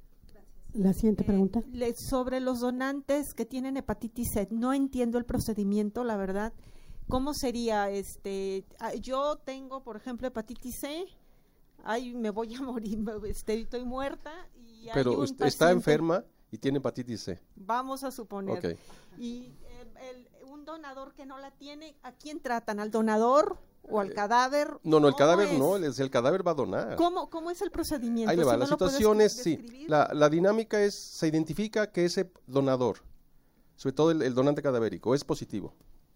La siguiente pregunta. Eh, sobre los donantes que tienen hepatitis C, no entiendo el procedimiento, la verdad. ¿Cómo sería? este Yo tengo, por ejemplo, hepatitis C, ay, me voy a morir, este, estoy muerta. Y Pero hay un está paciente, enferma y tiene hepatitis C. Vamos a suponer. Okay. Y eh, el, un donador que no la tiene, ¿a quién tratan? ¿Al donador o al cadáver? No, no, el cadáver es? no, el, el cadáver va a donar. ¿Cómo, cómo es el procedimiento? Ahí le va, ¿Si la no lo puedes situación es, sí, describir? la, la dinámica es, se identifica que ese donador, sobre todo el, el donante cadavérico, es positivo. Uh-huh.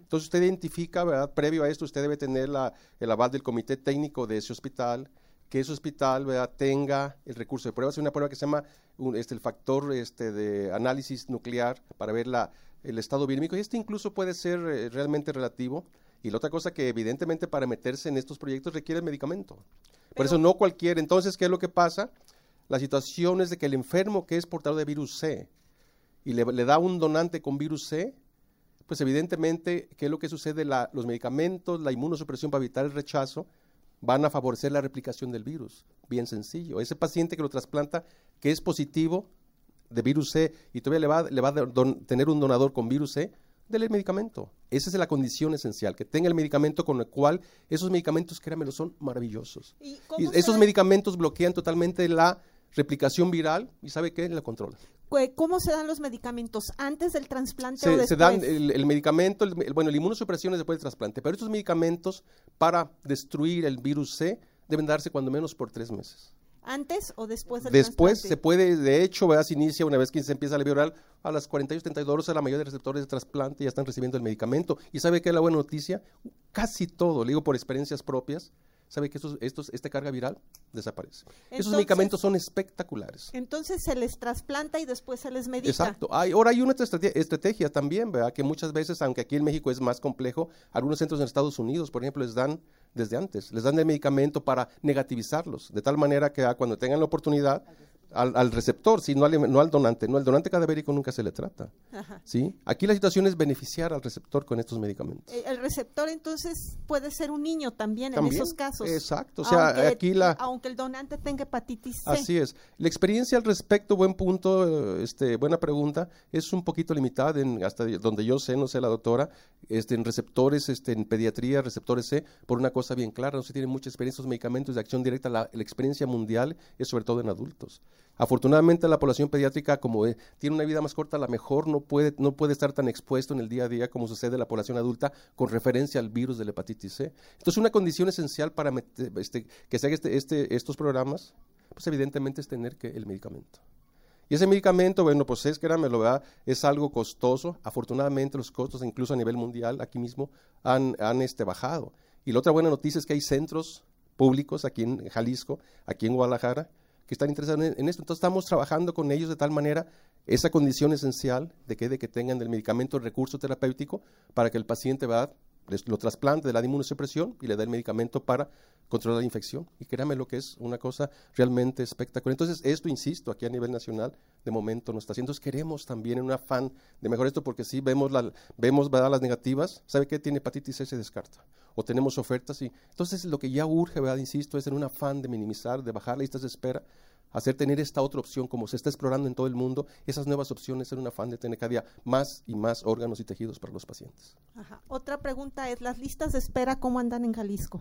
Entonces usted identifica, ¿verdad? Previo a esto usted debe tener la, el aval del comité técnico de ese hospital, que ese hospital, ¿verdad?, tenga el recurso de pruebas. Es una prueba que se llama un, este, el factor este, de análisis nuclear para ver la, el estado bioquímico, y este incluso puede ser eh, realmente relativo. Y la otra cosa que evidentemente para meterse en estos proyectos requiere el medicamento. Por Pero, eso no cualquier, entonces, ¿qué es lo que pasa? La situación es de que el enfermo que es portador de virus C y le, le da un donante con virus C, pues evidentemente, ¿qué es lo que sucede? La, los medicamentos, la inmunosupresión para evitar el rechazo, van a favorecer la replicación del virus. Bien sencillo. Ese paciente que lo trasplanta, que es positivo de virus C y todavía le va, le va a don, tener un donador con virus C, dele el medicamento. Esa es la condición esencial, que tenga el medicamento con el cual, esos medicamentos, créanmelo, son maravillosos. ¿Y Y cómo esos se- medicamentos bloquean totalmente la replicación viral y ¿sabe qué? La controlan. cu- ¿Cómo se dan los medicamentos? ¿Antes del trasplante o Se, después? se dan el, el medicamento, el, el- bueno, la inmunosupresión es después del trasplante, pero estos medicamentos para destruir el virus C deben darse cuando menos por tres meses. ¿Antes o después del Después trasplante? se puede, de hecho, ¿verdad? Se inicia una vez que se empieza la vía oral, a las cuarenta y ocho, treinta y dos horas la mayoría de receptores de trasplante ya están recibiendo el medicamento. ¿Y sabe qué es la buena noticia? Casi todo, le digo por experiencias propias, ¿sabe que estos, estos, esta carga viral desaparece? Esos Entonces- medicamentos son espectaculares. Entonces se les trasplanta y después se les medica. Exacto. Hay, ahora hay una estrate- estrategia también, ¿verdad? Que muchas veces, aunque aquí en México es más complejo, algunos centros en Estados Unidos, por ejemplo, les dan desde antes, les dan el medicamento para negativizarlos, de tal manera que ah, cuando tengan la oportunidad, al, al receptor, ¿sí? no, al, no al donante, no, el donante cadavérico nunca se le trata. Ajá. ¿Sí? Aquí la situación es beneficiar al receptor con estos medicamentos. Eh, El receptor entonces puede ser un niño también, También, en esos casos. exacto, o sea, Aunque- aquí la- Aunque el donante tenga hepatitis C. Así es. La experiencia al respecto, buen punto, eh, este, buena pregunta, es un poquito limitada, en, hasta donde yo sé, no sé la doctora, este, en receptores, este, en pediatría, receptores C, por una cosa bien clara, no se tiene mucha experiencia en medicamentos de acción directa, la, la experiencia mundial es sobre todo en adultos. Afortunadamente la población pediátrica, como eh, tiene una vida más corta, a lo mejor no puede, no puede estar tan expuesto en el día a día como sucede en la población adulta con referencia al virus de la hepatitis C. Entonces una condición esencial para meter, este, que se haga este, este, estos programas, pues evidentemente es tener que el medicamento. Y ese medicamento, bueno, pues es, créanmelo, ¿verdad? Es algo costoso. Afortunadamente los costos, incluso a nivel mundial, aquí mismo, han, han este, bajado. Y la otra buena noticia es que hay centros públicos aquí en Jalisco, aquí en Guadalajara, que están interesados en, en esto. Entonces estamos trabajando con ellos de tal manera, esa condición esencial de que, de que tengan el medicamento, el recurso terapéutico, para que el paciente, ¿verdad?, les, lo trasplante de la inmunosupresión y le da el medicamento para controlar la infección. Y créanme lo que es una cosa realmente espectacular. Entonces, esto, insisto, aquí a nivel nacional, de momento no está haciendo. Entonces, queremos también en un afán de mejorar esto, porque sí vemos, la, vemos ¿verdad?, las negativas. ¿Sabe qué? Tiene hepatitis C, se descarta. O tenemos ofertas. Y entonces, lo que ya urge, ¿verdad?, insisto, es en un afán de minimizar, de bajar listas de espera, hacer tener esta otra opción, como se está explorando en todo el mundo, esas nuevas opciones en un afán de tener cada día más y más órganos y tejidos para los pacientes. Ajá. Otra pregunta es, ¿las listas de espera cómo andan en Jalisco?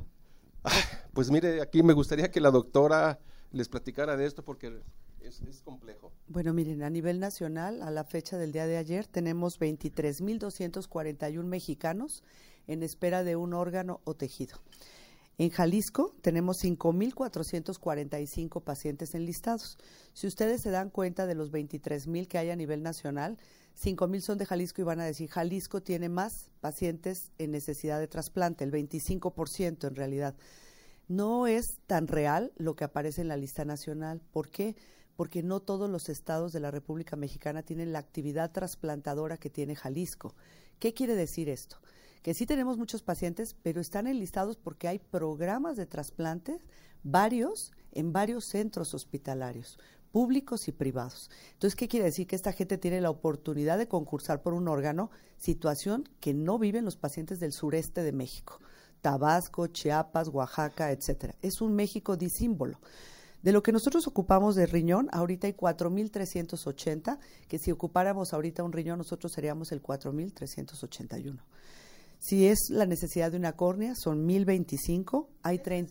Pues mire, aquí me gustaría que la doctora les platicara de esto porque es, es complejo. Bueno, miren, a nivel nacional, a la fecha del día de ayer, tenemos veintitrés mil doscientos cuarenta y uno mexicanos en espera de un órgano o tejido. En Jalisco tenemos cinco mil cuatrocientos cuarenta y cinco pacientes enlistados. Si ustedes se dan cuenta de los veintitrés mil que hay a nivel nacional, cinco mil son de Jalisco y van a decir, Jalisco tiene más pacientes en necesidad de trasplante, el veinticinco por ciento en realidad. No es tan real lo que aparece en la lista nacional. ¿Por qué? Porque no todos los estados de la República Mexicana tienen la actividad trasplantadora que tiene Jalisco. ¿Qué quiere decir esto? Que sí tenemos muchos pacientes, pero están enlistados porque hay programas de trasplantes, varios, en varios centros hospitalarios, públicos y privados. Entonces, ¿qué quiere decir? Que esta gente tiene la oportunidad de concursar por un órgano, situación que no viven los pacientes del sureste de México, Tabasco, Chiapas, Oaxaca, etcétera. Es un México disímbolo. De lo que nosotros ocupamos de riñón, ahorita hay cuatro mil trescientos ochenta, que si ocupáramos ahorita un riñón, nosotros seríamos el cuatro mil trescientos ochenta y uno. Si es la necesidad de una córnea, son mil veinticinco, hay treinta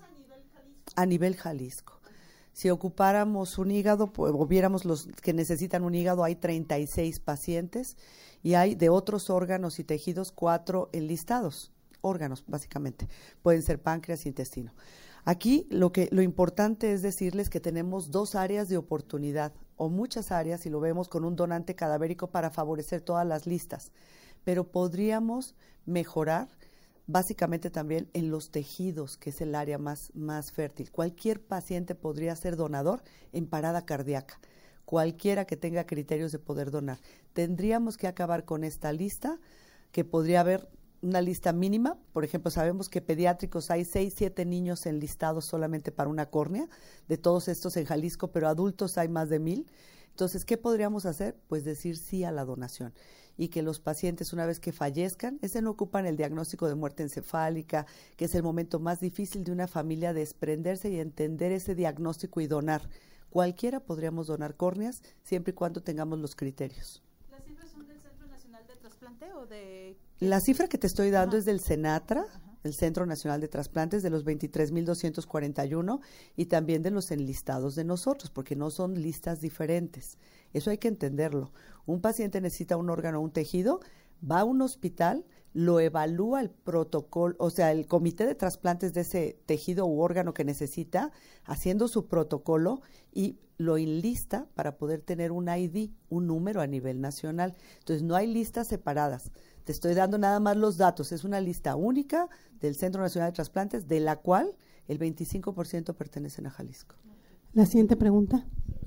a nivel Jalisco. Si ocupáramos un hígado, pues, o viéramos los que necesitan un hígado, hay treinta y seis pacientes y hay de otros órganos y tejidos cuatro enlistados, órganos básicamente, pueden ser páncreas, intestino. Aquí lo que lo importante es decirles que tenemos dos áreas de oportunidad o muchas áreas, y lo vemos con un donante cadavérico para favorecer todas las listas. pero podríamos mejorar básicamente también en los tejidos, que es el área más, más fértil. Cualquier paciente podría ser donador en parada cardíaca, cualquiera que tenga criterios de poder donar. Tendríamos que acabar con esta lista, que podría haber una lista mínima. Por ejemplo, sabemos que pediátricos hay seis, siete niños enlistados solamente para una córnea, de todos estos en Jalisco, pero adultos hay más de mil. Entonces, ¿qué podríamos hacer? Pues decir sí a la donación, y que los pacientes, una vez que fallezcan, ese no ocupan el diagnóstico de muerte encefálica, que es el momento más difícil de una familia, desprenderse y entender ese diagnóstico y donar. Cualquiera podríamos donar córneas, siempre y cuando tengamos los criterios. ¿Las cifras son del Centro Nacional de Trasplante o de...? La cifra que te estoy dando Ajá. es del CENATRA, Ajá. el Centro Nacional de Trasplantes, de los veintitrés mil doscientos cuarenta y uno, y también de los enlistados de nosotros, porque no son listas diferentes. Eso hay que entenderlo. Un paciente necesita un órgano o un tejido, va a un hospital, lo evalúa el protocolo, o sea, el comité de trasplantes de ese tejido u órgano que necesita, haciendo su protocolo, y lo enlista para poder tener un I D, un número a nivel nacional. Entonces, no hay listas separadas. Te estoy dando nada más los datos. Es una lista única del Centro Nacional de Trasplantes, de la cual el veinticinco por ciento pertenecen a Jalisco. La siguiente pregunta.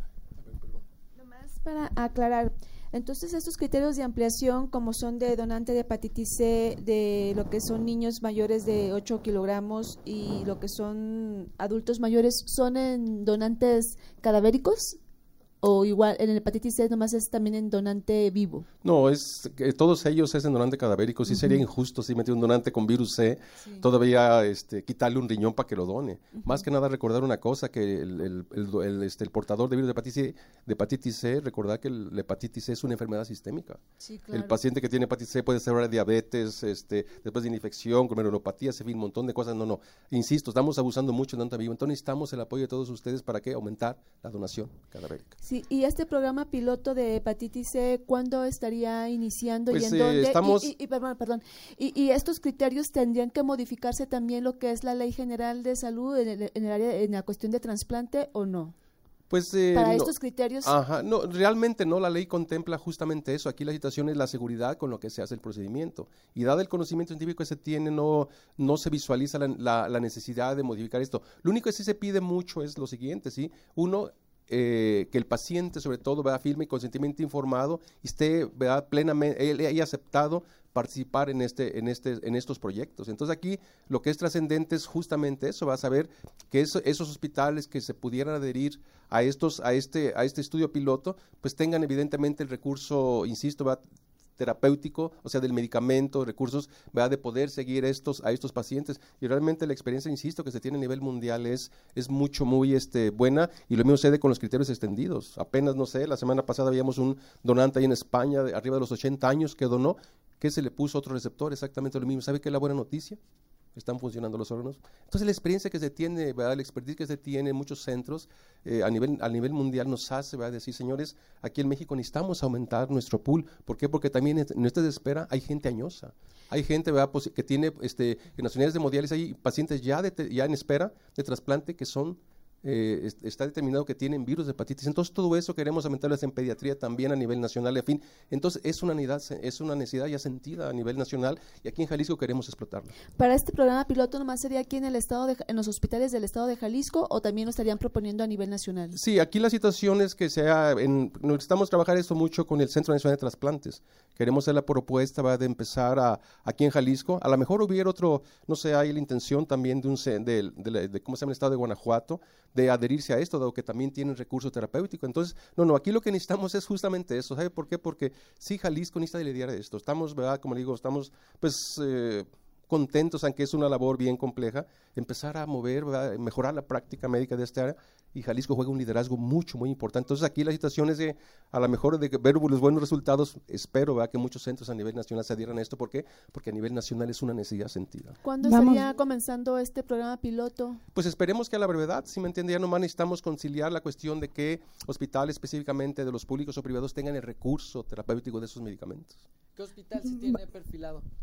Nomás para aclarar, entonces estos criterios de ampliación, como son de donante de hepatitis C, de lo que son niños mayores de ocho kilogramos y lo que son adultos mayores, ¿son en donantes cadavéricos? ¿O igual en el hepatitis C nomás es también en donante vivo? No, es que todos ellos es en donante cadavérico. Sí, uh-huh. Sería injusto si meter un donante con virus C, sí. todavía este, quitarle un riñón para que lo done. Uh-huh. Más que nada recordar una cosa, que el, el, el, el, este, el portador de virus de hepatitis C, de hepatitis C, recordar que el, la hepatitis C es una enfermedad sistémica. Sí, claro. El paciente que tiene hepatitis C puede ser diabetes, este, después de una infección, glomerulopatía, se fin, un montón de cosas. No, no. Insisto, estamos abusando mucho del donante vivo. Entonces necesitamos el apoyo de todos ustedes para que aumentar la donación cadavérica. Sí, y este programa piloto de hepatitis C, ¿cuándo estaría iniciando pues, y en eh, dónde? Estamos... Y, y, y, perdón, perdón. Y, y estos criterios tendrían que modificarse también lo que es la Ley General de Salud en el, en el área, en la cuestión de trasplante, ¿o no? Pues, eh, para no. estos criterios. Ajá, no, realmente no, la ley contempla justamente eso. Aquí la situación es la seguridad con lo que se hace el procedimiento. Y dado el conocimiento científico que se tiene, no, no se visualiza la, la, la necesidad de modificar esto. Lo único que sí se pide mucho es lo siguiente, ¿sí? Uno, Eh, que el paciente, sobre todo, vea firme y consentimiento informado y esté vea, plenamente, él haya aceptado participar en este, en este, en estos proyectos. Entonces aquí lo que es trascendente es justamente eso, va a saber que eso, esos hospitales que se pudieran adherir a estos, a este, a este estudio piloto, pues tengan evidentemente el recurso, insisto, va terapéutico, o sea, del medicamento, recursos, ¿verdad? De poder seguir estos, a estos pacientes. Y realmente la experiencia, insisto, que se tiene a nivel mundial es, es mucho, muy este, buena, y lo mismo sucede con los criterios extendidos. Apenas, no sé, la semana pasada veíamos un donante ahí en España, de arriba de los ochenta años, que donó, que se le puso otro receptor, exactamente lo mismo. ¿Sabe qué es la buena noticia? Están funcionando los órganos. Entonces la experiencia que se tiene, ¿verdad? La expertise que se tiene en muchos centros eh, a nivel a nivel mundial nos hace, ¿verdad? Decir, señores, aquí en México necesitamos aumentar nuestro pool. ¿Por qué? Porque también en esta espera hay gente añosa. Hay gente, ¿verdad? Pues, que tiene, este, en las unidades de hemodiálisis hay pacientes ya, de, ya en espera de trasplante que son Eh, est- está determinado que tienen virus de hepatitis. Entonces todo eso queremos aumentarles en pediatría también a nivel nacional, en fin. Entonces es una necesidad, es una necesidad ya sentida a nivel nacional, y aquí en Jalisco queremos explotarlo. Para este programa piloto nomás sería aquí en el estado de, en los hospitales del estado de Jalisco, o también lo estarían proponiendo a nivel nacional. Sí, aquí la situación es que sea en, necesitamos trabajar esto mucho con el Centro Nacional de Trasplantes. Queremos hacer la propuesta, ¿va? De empezar a, aquí en Jalisco. A lo mejor hubiera otro, no sé, hay la intención también de un ce- de, de, de, de cómo se llama el estado de Guanajuato, de adherirse a esto, dado que también tienen recurso terapéutico. Entonces, no, no, aquí lo que necesitamos es justamente eso. ¿Sabe por qué? Porque sí, Jalisco necesita lidiar de esto. Estamos, ¿verdad? Como le digo, estamos, pues, eh, contentos, aunque es una labor bien compleja, empezar a mover, ¿verdad? Mejorar la práctica médica de esta área, y Jalisco juega un liderazgo mucho, muy importante. Entonces aquí la situación es de, a lo mejor, de ver los buenos resultados. Espero, ¿verdad?, que muchos centros a nivel nacional se adhieran a esto. ¿Por qué? Porque a nivel nacional es una necesidad sentida. ¿Cuándo Vamos. estaría comenzando este programa piloto? Pues esperemos que a la brevedad, si me entiende, ya nomás necesitamos conciliar la cuestión de que hospitales, específicamente de los públicos o privados, tengan el recurso terapéutico de esos medicamentos. ¿Qué hospital se tiene perfilado?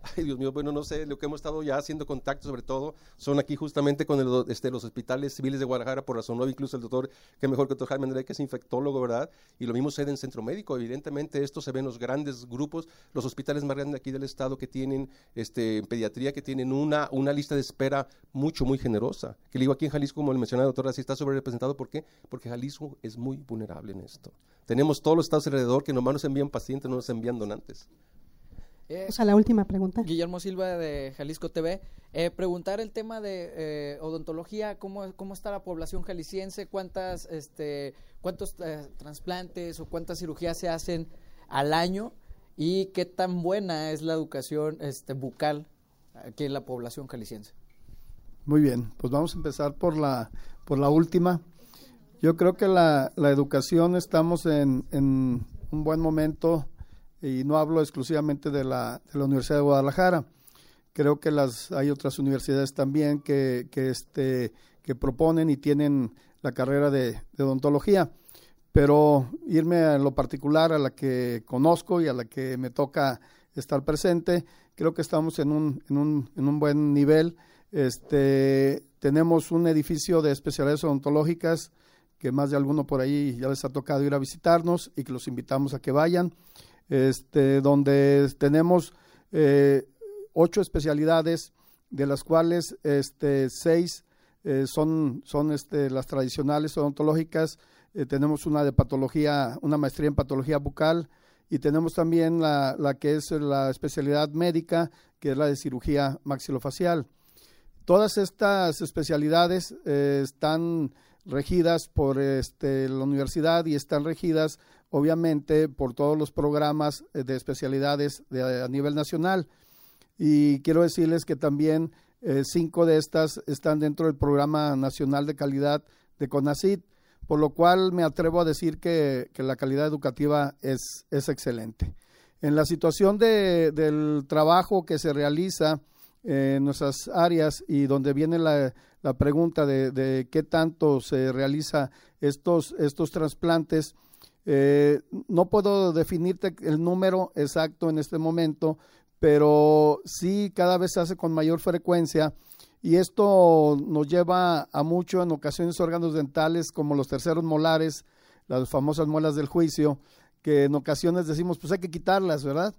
Ay, Dios mío, bueno, no sé, lo que hemos estado ya haciendo contacto, sobre todo, son aquí justamente con el, este, los hospitales civiles de Guadalajara, por razón nueva, incluso el doctor, que mejor que el doctor Jaime Andrade, que es infectólogo, ¿verdad? Y lo mismo sucede en Centro Médico. Evidentemente, esto se ve en los grandes grupos, los hospitales más grandes aquí del estado que tienen, este, en pediatría, que tienen una, una lista de espera mucho, muy generosa. Que le digo, aquí en Jalisco, como le mencionaba la doctora, así está sobre representado. ¿Por qué? Porque Jalisco es muy vulnerable en esto. Tenemos todos los estados alrededor que nomás nos envían pacientes, no nos envían donantes. Eh, o sea, la última pregunta. Guillermo Silva de Jalisco T V. Eh, preguntar el tema de eh, odontología, ¿cómo, cómo está la población jalisciense? ¿Cuántas, este, cuántos eh, trasplantes o cuántas cirugías se hacen al año? ¿Y qué tan buena es la educación este, bucal aquí en la población jalisciense? Muy bien, pues vamos a empezar por la, por la última. Yo creo que la, la educación estamos en, en un buen momento, y no hablo exclusivamente de la, de la Universidad de Guadalajara. Creo que las hay otras universidades también que, que, este, que proponen y tienen la carrera de, de odontología, pero irme a lo particular, a la que conozco y a la que me toca estar presente, creo que estamos en un, en un, en un buen nivel. Este, tenemos un edificio de especialidades odontológicas que más de alguno por ahí ya les ha tocado ir a visitarnos y que los invitamos a que vayan. Este, donde tenemos eh, ocho especialidades, de las cuales este, seis eh, son, son este, las tradicionales odontológicas. Eh, tenemos una de patología, una maestría en patología bucal, y tenemos también la, la que es la especialidad médica, que es la de cirugía maxilofacial. Todas estas especialidades eh, están regidas por este, la universidad y están regidas obviamente por todos los programas de especialidades de, a nivel nacional, y quiero decirles que también eh, cinco de estas están dentro del Programa Nacional de Calidad de CONACYT, por lo cual me atrevo a decir que, que la calidad educativa es, es excelente. En la situación de, del trabajo que se realiza en nuestras áreas, y donde viene la, la pregunta de, de qué tanto se realiza estos, estos trasplantes, Eh, no puedo definirte el número exacto en este momento, pero sí cada vez se hace con mayor frecuencia, y esto nos lleva a mucho en ocasiones órganos dentales como los terceros molares, las famosas muelas del juicio, que en ocasiones decimos pues hay que quitarlas, ¿verdad?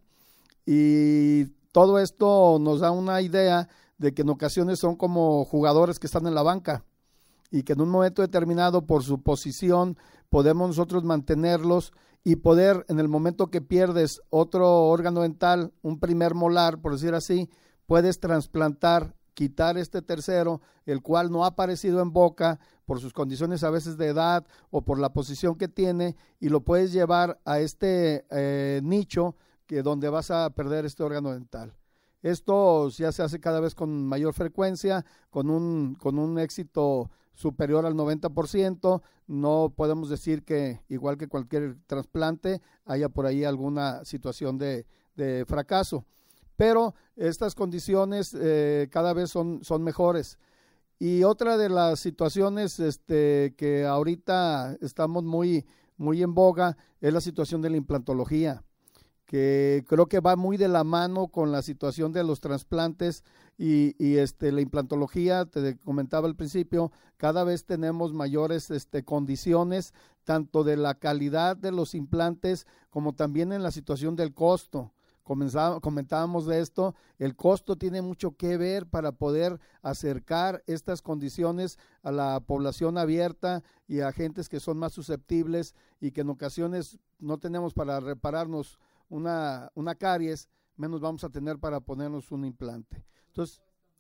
Y todo esto nos da una idea de que en ocasiones son como jugadores que están en la banca, y que en un momento determinado, por su posición, podemos nosotros mantenerlos y poder, en el momento que pierdes otro órgano dental, un primer molar, por decir así, puedes trasplantar, quitar este tercero, el cual no ha aparecido en boca por sus condiciones a veces de edad o por la posición que tiene, y lo puedes llevar a este eh, nicho que donde vas a perder este órgano dental. Esto ya se hace cada vez con mayor frecuencia, con un, con un éxito superior al noventa por ciento. No podemos decir que, igual que cualquier trasplante, haya por ahí alguna situación de, de fracaso, pero estas condiciones eh, cada vez son, son mejores. Y otra de las situaciones este, que ahorita estamos muy, muy en boga es la situación de la implantología, que creo que va muy de la mano con la situación de los trasplantes, y, y este, la implantología, te comentaba al principio, cada vez tenemos mayores este, condiciones, tanto de la calidad de los implantes como también en la situación del costo. Comenzá, comentábamos de esto, el costo tiene mucho que ver para poder acercar estas condiciones a la población abierta y a gentes que son más susceptibles y que en ocasiones no tenemos para repararnos una, una caries, menos vamos a tener para ponernos un implante. Entonces,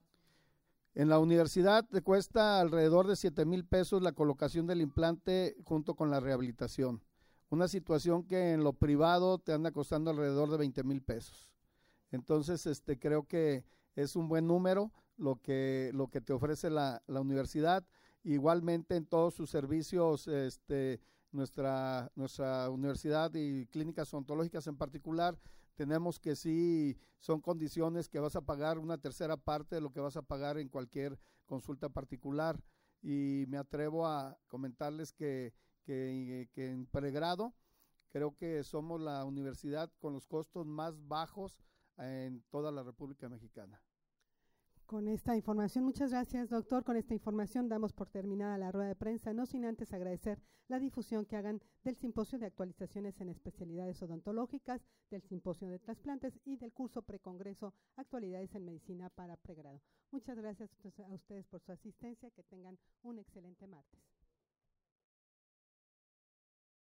en la universidad te cuesta alrededor de siete mil pesos la colocación del implante junto con la rehabilitación. Una situación que en lo privado te anda costando alrededor de veinte mil pesos. Entonces, este, creo que es un buen número lo que, lo que te ofrece la, la universidad. Igualmente en todos sus servicios, este, nuestra, nuestra universidad y clínicas odontológicas en particular, tenemos que sí son condiciones que vas a pagar una tercera parte de lo que vas a pagar en cualquier consulta particular. Y me atrevo a comentarles que, que, que en pregrado creo que somos la universidad con los costos más bajos en toda la República Mexicana. Con esta información, muchas gracias, doctor. Con esta información damos por terminada la rueda de prensa, no sin antes agradecer la difusión que hagan del simposio de actualizaciones en especialidades odontológicas, del simposio de trasplantes y del curso precongreso Actualidades en Medicina para Pregrado. Muchas gracias a ustedes por su asistencia, que tengan un excelente martes.